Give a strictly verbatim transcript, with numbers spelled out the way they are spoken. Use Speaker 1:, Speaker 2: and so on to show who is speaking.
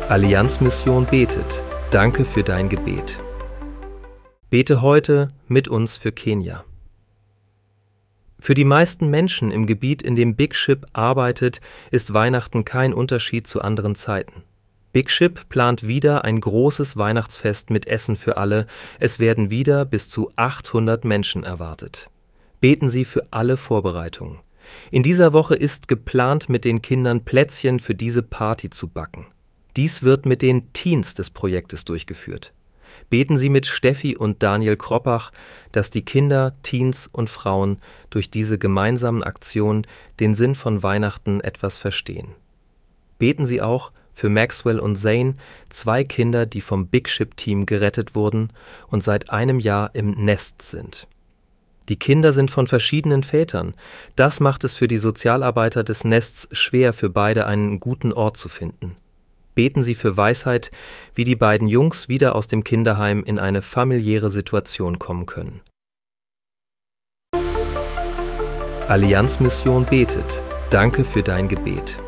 Speaker 1: Allianz-Mission betet. Danke für dein Gebet. Bete heute mit uns für Kenia. Für die meisten Menschen im Gebiet, in dem Big Ship arbeitet, ist Weihnachten kein Unterschied zu anderen Zeiten. Big Ship plant wieder ein großes Weihnachtsfest mit Essen für alle. Es werden wieder bis zu achthundert Menschen erwartet. Beten Sie für alle Vorbereitungen. In dieser Woche ist geplant, mit den Kindern Plätzchen für diese Party zu backen. Dies wird mit den Teens des Projektes durchgeführt. Beten Sie mit Steffi und Daniel Kroppach, dass die Kinder, Teens und Frauen durch diese gemeinsamen Aktionen den Sinn von Weihnachten etwas verstehen. Beten Sie auch für Maxwell und Zane, zwei Kinder, die vom Big Ship Team gerettet wurden und seit einem Jahr im Nest sind. Die Kinder sind von verschiedenen Vätern. Das macht es für die Sozialarbeiter des Nests schwer, für beide einen guten Ort zu finden. Beten Sie für Weisheit, wie die beiden Jungs wieder aus dem Kinderheim in eine familiäre Situation kommen können. Allianz-Mission betet. Danke für dein Gebet.